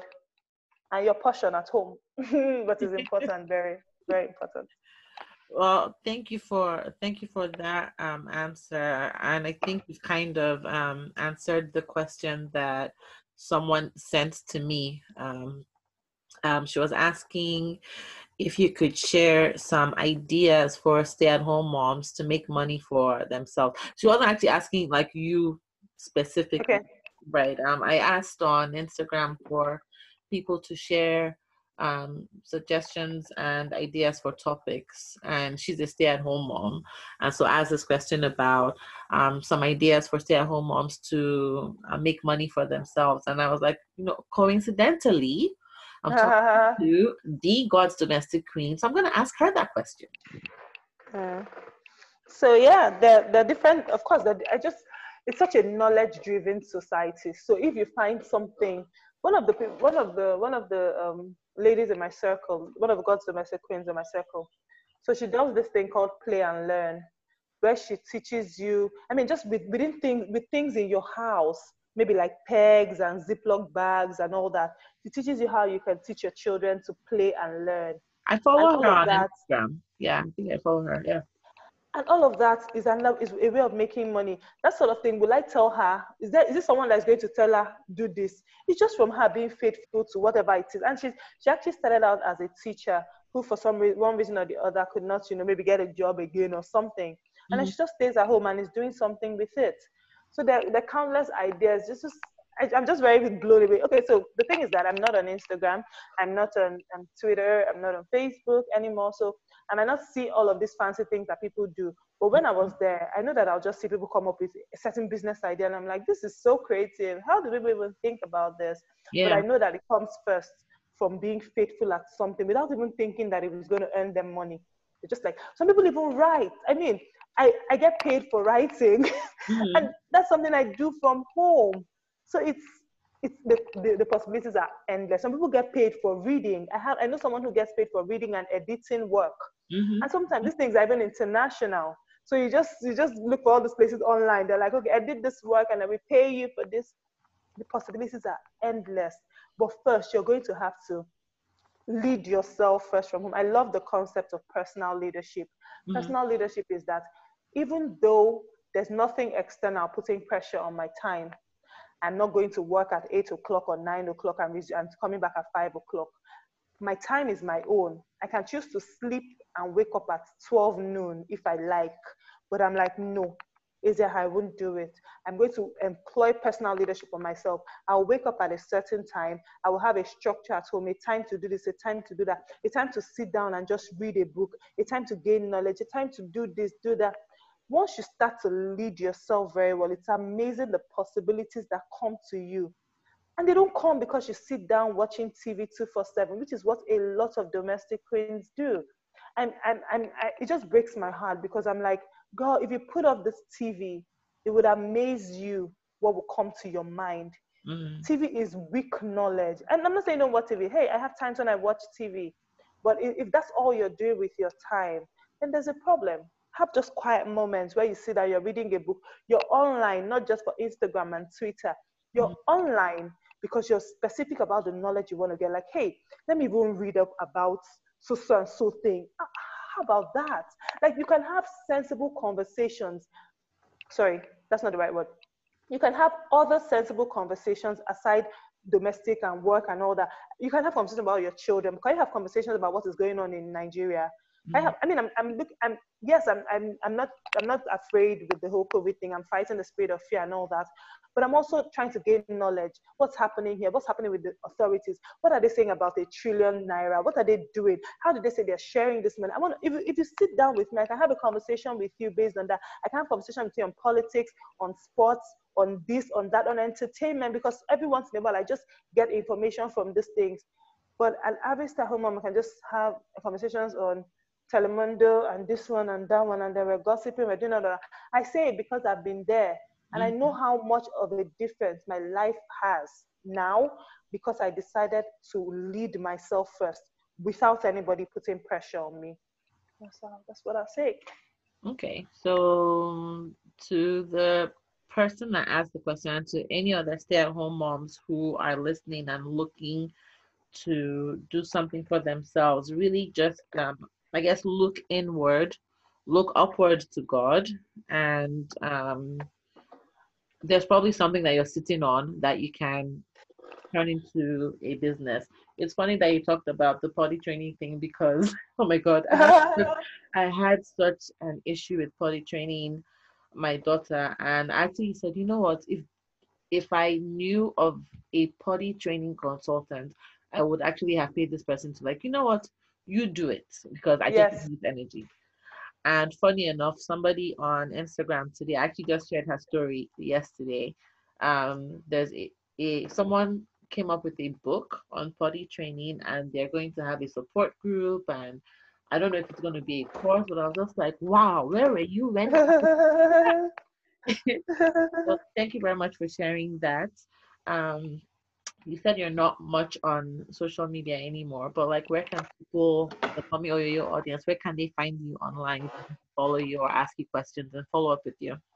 and your portion at home. But it's important, very, very important. Well, thank you for thank you for that um, answer, and I think you've kind of um, answered the question that someone sent to me. Um, um, she was asking if you could share some ideas for stay-at-home moms to make money for themselves. She wasn't actually asking like you specifically, Okay. right? Um, I asked on Instagram for people to share um, suggestions and ideas for topics, and she's a stay-at-home mom, and so I asked this question about um, some ideas for stay-at-home moms to uh, make money for themselves, and I was like, you know, coincidentally, I'm talking to the God's domestic queen, so I'm going to ask her that question. Mm. So yeah, they're, they're different. Of course, they're- I just it's such a knowledge-driven society. So if you find something, one of the peop- one of the one of the um, ladies in my circle, one of the God's domestic queens in my circle, so she does this thing called play and learn, where she teaches you. I mean, just with, within things with things in your house, maybe like pegs and Ziploc bags and all that. She teaches you how you can teach your children to play and learn, I and follow all her of on that. Instagram. Yeah, I think I follow her. Yeah. And all of that is another is a way of making money. That sort of thing. Will I tell her? Is there is this someone that's going to tell her do this? It's just from her being faithful to whatever it is. And she's she actually started out as a teacher who, for some reason, one reason or the other, could not, you know, maybe get a job again or something. And then Mm-hmm. she just stays at home and is doing something with it. So there, there are countless ideas. Just, just I, I'm just very blown away. Okay, so the thing is that I'm not on Instagram, I'm not on, on Twitter, I'm not on Facebook anymore. So I might not see all of these fancy things that people do. But when I was there, I know that I'll just see people come up with a certain business idea, and I'm like, this is so creative. How do people even think about this? But Yeah. I know that it comes first from being faithful at something without even thinking that it was going to earn them money. It's just like some people even write. I mean, I, I get paid for writing, Mm-hmm. and that's something I do from home. So it's it's the, the, the possibilities are endless. Some people get paid for reading. I have I know someone who gets paid for reading and editing work. And sometimes Mm-hmm. these things are even international. So you just you just look for all these places online. They're like, okay, I did this work and I will pay you for this. The possibilities are endless. But first, you're going to have to lead yourself first from home. I love the concept of personal leadership. Mm-hmm. Personal leadership is that even though there's nothing external putting pressure on my time, I'm not going to work at eight o'clock or nine o'clock and, res- and coming back at five o'clock. My time is my own. I can choose to sleep and wake up at twelve noon if I like, but I'm like, no, Asia, I won't do it. I'm going to employ personal leadership on myself. I'll wake up at a certain time. I will have a structure at home, a time to do this, a time to do that, a time to sit down and just read a book, a time to gain knowledge, a time to do this, do that. Once you start to lead yourself very well, it's amazing the possibilities that come to you. And they don't come because you sit down watching T V two forty-seven, which is what a lot of domestic queens do. And, and, and I, it just breaks my heart because I'm like, God, if you put up this T V, it would amaze you what will come to your mind. Mm-hmm. T V is weak knowledge. And I'm not saying don't watch T V. Hey, I have times when I watch T V. But if, if that's all you're doing with your time, then there's a problem. Have just quiet moments where you see that you're reading a book. You're online, not just for Instagram and Twitter. You're mm-hmm. online because you're specific about the knowledge you want to get. Like, hey, let me even read up about so so and so thing. How about that? Like, you can have sensible conversations. Sorry, that's not the right word. You can have other sensible conversations aside domestic and work and all that. You can have conversations about your children. Can you have conversations about what is going on in Nigeria? Mm-hmm. I have. I mean, I'm. I'm. Look, I'm. Yes, I'm. I'm. I'm not. I'm not afraid with the whole COVID thing. I'm fighting the spirit of fear and all that. But I'm also trying to gain knowledge. What's happening here? What's happening with the authorities? What are they saying about a trillion naira? What are they doing? How did they say they're sharing this money? I want. If if you sit down with me, I can have a conversation with you based on that. I can have a conversation with you on politics, on sports, on this, on that, on entertainment. Because every once in a while, I just get information from these things. But an average stay-at-home mom can just have conversations on Telemundo and this one and that one, and they were gossiping, we're doing all that. I say it because I've been there, and mm-hmm. I know how much of a difference my life has now because I decided to lead myself first without anybody putting pressure on me. That's, uh, that's what I say. Okay, so to the person that asked the question, and to any other stay-at-home moms who are listening and looking to do something for themselves, really just um, I guess look inward, look upward to God, and um, there's probably something that you're sitting on that you can turn into a business. It's funny that you talked about the potty training thing because, oh my God, I had, such, I had such an issue with potty training my daughter, and I actually said, you know what, if if I knew of a potty training consultant, I would actually have paid this person to, like, you know what, you do it because I yes. just need energy. And funny enough, somebody on Instagram today actually just shared her story yesterday. Um, there's a, a someone came up with a book on potty training, and they're going to have a support group, and I don't know if it's going to be a course, but I was just like, wow, where were you when? So thank you very much for sharing that. Um, you said you're not much on social media anymore, but like, where can people, the Mommy Oyoyo audience, where can they find you online, follow you or ask you questions and follow up with you?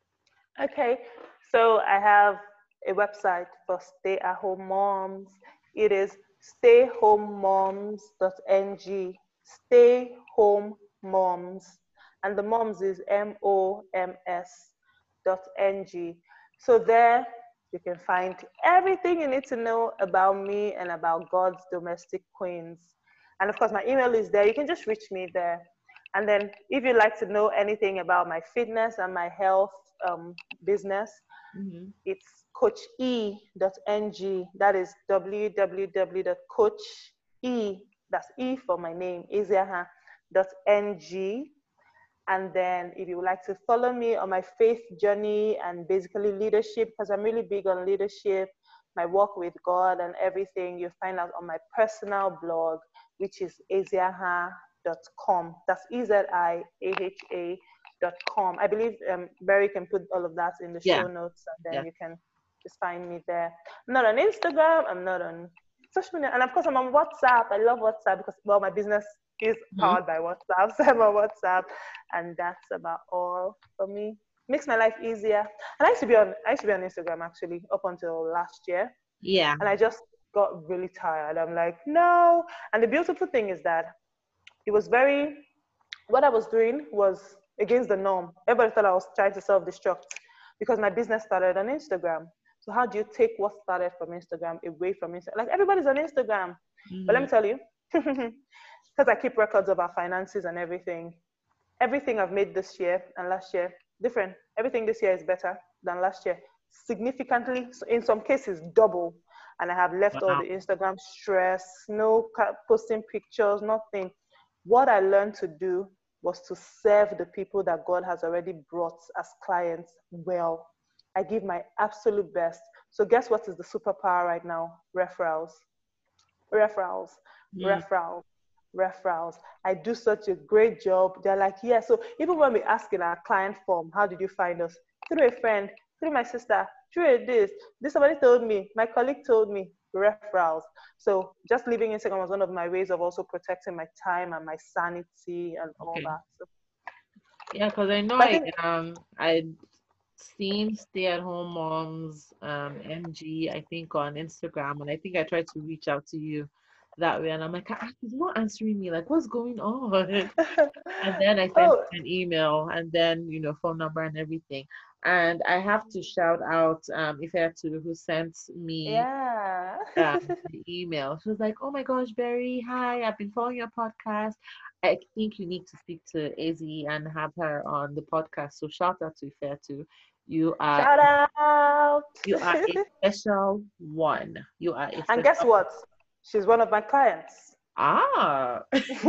Okay, so I have a website for stay-at-home moms. It is stay home moms dot n g. Stay Home Moms, and the moms is M O M S dot N G. So there you can find everything you need to know about me and about God's domestic queens. And of course, my email is there. You can just reach me there. And then if you'd like to know anything about my fitness and my health um, business, mm-hmm. it's coach e dot n g. That is w w w dot coach e, that's E for my name, Eziaha dot n g. And then if you would like to follow me on my faith journey and basically leadership, because I'm really big on leadership, my work with God and everything, you'll find out on my personal blog, which is eziaha dot com. That's E Z I A H A dot com. I believe um, Barry can put all of that in the yeah. show notes, and then yeah. you can just find me there. I'm not on Instagram, I'm not on social media, and of course I'm on WhatsApp. I love WhatsApp because, well, my business is powered mm-hmm. by WhatsApp, so I'm on WhatsApp, and that's about all for me. Makes my life easier. And I used to be on, I used to be on Instagram actually up until last year. Yeah. And I just got really tired. I'm like, no. And the beautiful thing is that it was very, what I was doing was against the norm. Everybody thought I was trying to self-destruct because my business started on Instagram. So how do you take what started from Instagram away from Instagram? Like, everybody's on Instagram. Mm-hmm. But let me tell you, because I keep records of our finances and everything, everything I've made this year and last year, different. Everything this year is better than last year, significantly. In some cases, double. And I have left all Wow. the Instagram stress, no posting pictures, nothing. What I learned to do was to serve the people that God has already brought as clients well. I give my absolute best. So guess what is the superpower right now? Referrals. Referrals. Mm. Referrals. Referrals. I do such a great job. They're like, yeah. So even when we ask in our client form, how did you find us? Through a friend, through my sister, through a this. This somebody told me, my colleague told me, referrals. So just leaving Instagram was one of my ways of also protecting my time and my sanity and all Okay. that. So, Yeah, because I know but I I think, um I seen stay-at-home moms um M G I think on Instagram, and I think I tried to reach out to you that way, and I'm like, ah, he's not answering me. Like, what's going on? And then I sent oh, him an email, and then you know phone number and everything. And I have to shout out um Ifeatu, who sent me yeah. um the email. She was like, "Oh my gosh, Barry, hi! I've been following your podcast. I think you need to speak to Izzy and have her on the podcast." So shout out to Ifeatu. You are Shout out. you are a special one. You are a And guess special what? She's one of my clients. ah.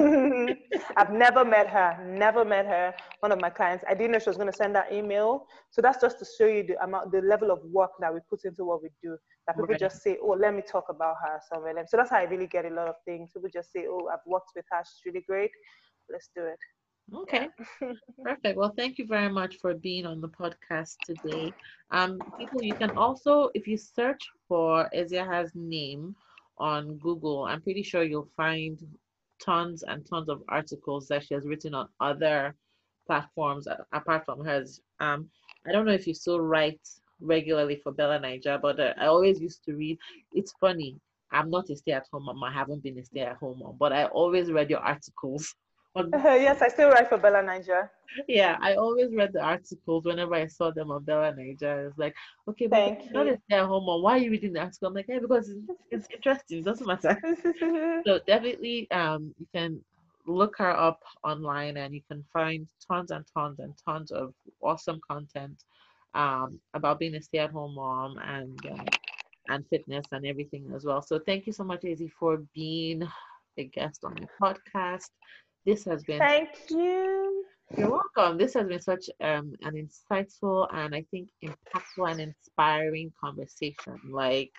I've never met her, never met her, one of my clients. I didn't know she was going to send that email. So that's just to show you the amount, the level of work that we put into what we do. That people Right. just say, oh, let me talk about her somewhere. So that's how I really get a lot of things. People just say, oh, I've worked with her. She's really great. Let's do it. Okay. Yeah. Perfect. Well, thank you very much for being on the podcast today. Um, people, you can also, if you search for Eziaha's name on Google, I'm pretty sure you'll find tons and tons of articles that she has written on other platforms a- apart from hers. Um, I don't know if you still write regularly for Bella Niger, but uh, I always used to read. It's funny. I'm not a stay-at-home mom. I haven't been a stay-at-home mom, but I always read your articles on. Yes, I still write for Bella Niger. Yeah, I always read the articles whenever I saw them on Bella Niger. It's like, okay, but Thank not you. a stay at home mom. Why are you reading the article? I'm like, hey, because it's, it's interesting. It doesn't matter. So definitely, um, you can look her up online, and you can find tons and tons and tons of awesome content um about being a stay-at-home mom and um, and fitness and everything as well. So thank you so much, Izzy, for being a guest on my podcast. This has been Thank you. you're welcome. This has been such um, an insightful and I think impactful and inspiring conversation. Like,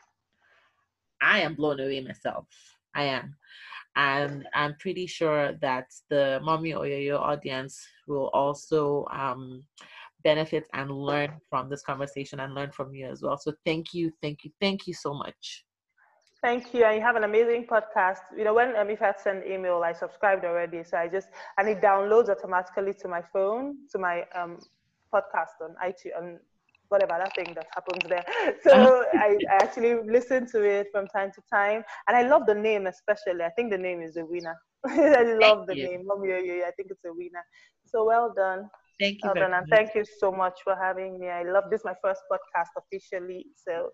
I am blown away myself. I am. And I'm pretty sure that the Mommy Oyoyo audience will also um, benefit and learn from this conversation and learn from you as well. So thank you, thank you, thank you so much. Thank you. And you have an amazing podcast. You know, when um, if I send email, I subscribed already. So I just, and it downloads automatically to my phone, to my um, podcast on iTunes, on whatever that thing that happens there. So I, I actually listen to it from time to time. And I love the name, especially. I think the name is a winner. I Thank love the you. name. Mommy Oyoyo, I think it's a winner. So well done. Thank you Well very done. And much. thank you so much for having me. I love this, my first podcast officially. So,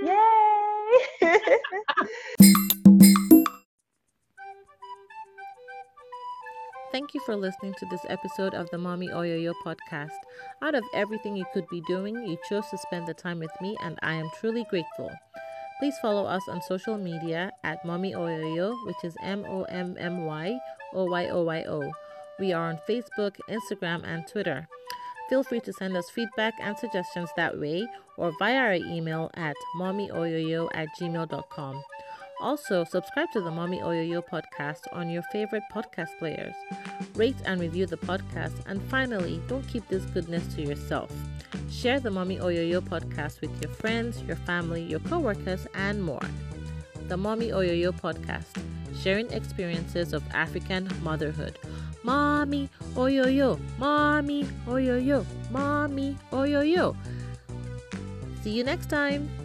yay! Thank you for listening to this episode of the Mommy Oyoyo podcast. Out of everything you could be doing, you chose to spend the time with me, and I am truly grateful. Please follow us on social media at Mommy Oyoyo, which is M O M M Y O Y O Y O. We are on Facebook, Instagram, and Twitter. Feel free to send us feedback and suggestions that way or via our email at mommyoyoyo at gmail dot com. Also, subscribe to the Mommy Oyoyo podcast on your favorite podcast players. Rate and review the podcast. And finally, don't keep this goodness to yourself. Share the Mommy Oyoyo podcast with your friends, your family, your coworkers, and more. The Mommy Oyoyo podcast, sharing experiences of African motherhood. Mommy Oyoyo, Mommy Oyoyo, Mommy Oyoyo. See you next time.